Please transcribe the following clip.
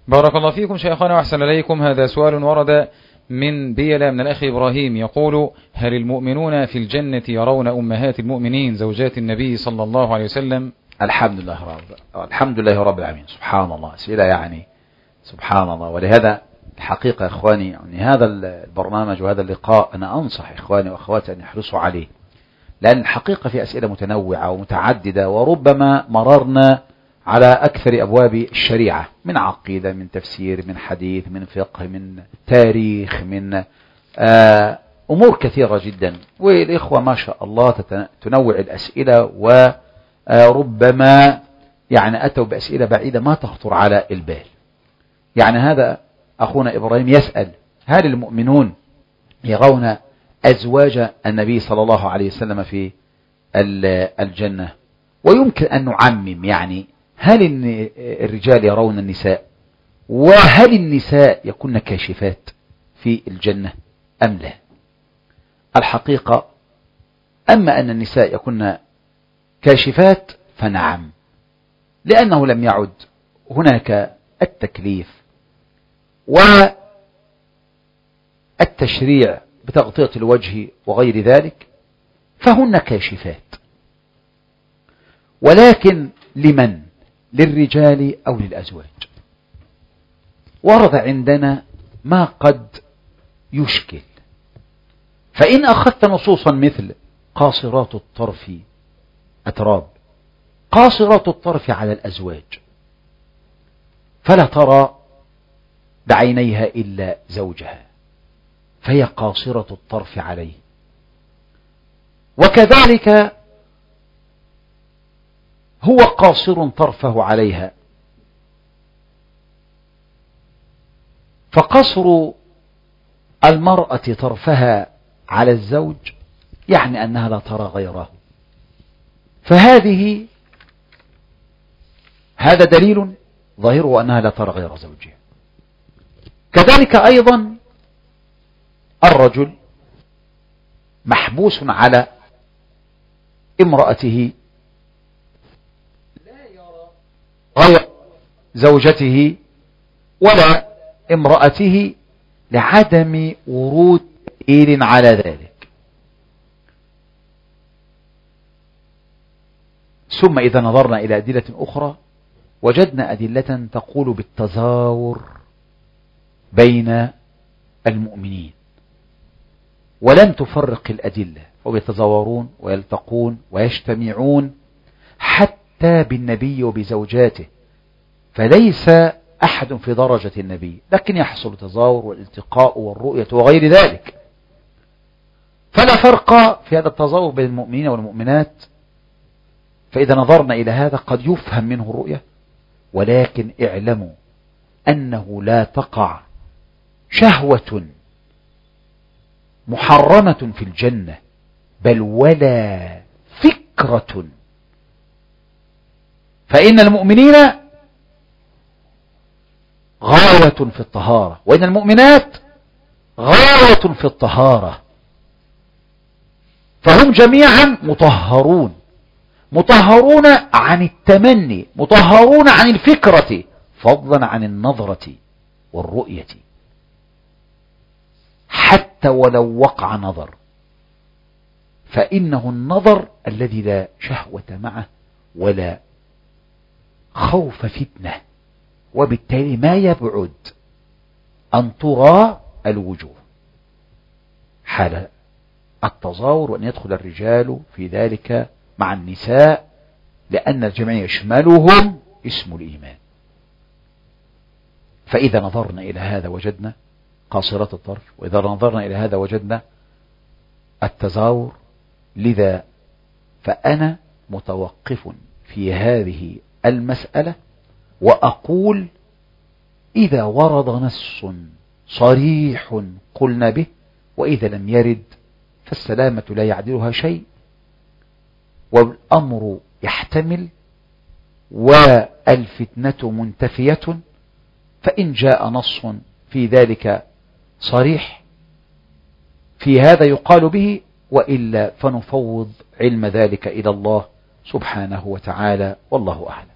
بارك الله فيكم شيخنا وأحسن إليكم. هذا سؤال ورد من بيلا من الأخ إبراهيم يقول: هل المؤمنون في الجنة يرون أمهات المؤمنين زوجات النبي صلى الله عليه وسلم؟ الحمد لله رب العالمين. سبحان الله، أسئلة يعني سبحان الله. ولهذا الحقيقة يا إخواني، يعني هذا البرنامج وهذا اللقاء أنا أنصح إخواني وأخواتي أن يحرصوا عليه، لأن الحقيقة في أسئلة متنوعة ومتعددة، وربما مررنا على أكثر أبواب الشريعة، من عقيدة، من تفسير، من حديث، من فقه، من تاريخ، من أمور كثيرة جدا. والإخوة ما شاء الله تنوع الأسئلة، وربما يعني أتوا بأسئلة بعيدة ما تخطر على البال. يعني هذا أخونا إبراهيم يسأل: هل المؤمنون يرون أزواج النبي صلى الله عليه وسلم في الجنة؟ ويمكن أن نعمم، يعني هل الرجال يرون النساء؟ وهل النساء يكون كاشفات في الجنة أم لا؟ الحقيقة أما أن النساء يكون كاشفات فنعم، لأنه لم يعد هناك التكليف والتشريع بتغطية الوجه وغير ذلك، فهن كاشفات. ولكن لمن؟ للرجال أو للأزواج؟ ورد عندنا ما قد يشكل. فإن أخذت نصوصا مثل قاصرات الطرف أتراب، قاصرات الطرف على الأزواج، فلا ترى بعينيها إلا زوجها، فهي قاصرة الطرف عليه. وكذلك هو قاصر طرفه عليها، فقصر المرأة طرفها على الزوج يعني أنها لا ترى غيره، هذا دليل ظاهره أنها لا ترى غير زوجها. كذلك أيضا الرجل محبوس على امرأته، لا يرى غير زوجته ولا امرأته لعدم ورود دليل على ذلك. ثم إذا نظرنا إلى أدلة أخرى وجدنا أدلة تقول بالتزاور بين المؤمنين، ولم تفرق الأدلة، ويتزاورون ويلتقون ويجتمعون حتى بالنبي وبزوجاته، فليس أحد في درجة النبي، لكن يحصل التزاور والالتقاء والرؤية وغير ذلك. فلا فرق في هذا التزاور بين المؤمنين والمؤمنات. فإذا نظرنا إلى هذا قد يفهم منه الرؤية، ولكن اعلموا أنه لا تقع شهوة محرمة في الجنة، بل ولا فكرة. فإن المؤمنين غاية في الطهارة، وإن المؤمنات غاية في الطهارة، فهم جميعا مطهرون عن التمني، مطهرون عن الفكرة، فضلا عن النظرة والرؤية. حتى ولو وقع نظر، فإنه النظر الذي لا شهوة معه ولا خوف فتنة، وبالتالي ما يبعد أن ترى الوجوه حال التزاور، وأن يدخل الرجال في ذلك مع النساء، لأن الجميع يشملهم اسم الإيمان. فإذا نظرنا إلى هذا وجدنا قاصرات الطرف، وإذا نظرنا إلى هذا وجدنا التزاور. لذا فأنا متوقف في هذه المسألة، وأقول إذا ورد نص صريح قلنا به، وإذا لم يرد فالسلامة لا يعدلها شيء، والأمر يحتمل والفتنة منتفية. فإن جاء نص في ذلك صريح في هذا يقال به، وإلا فنفوض علم ذلك إلى الله سبحانه وتعالى، والله أعلم.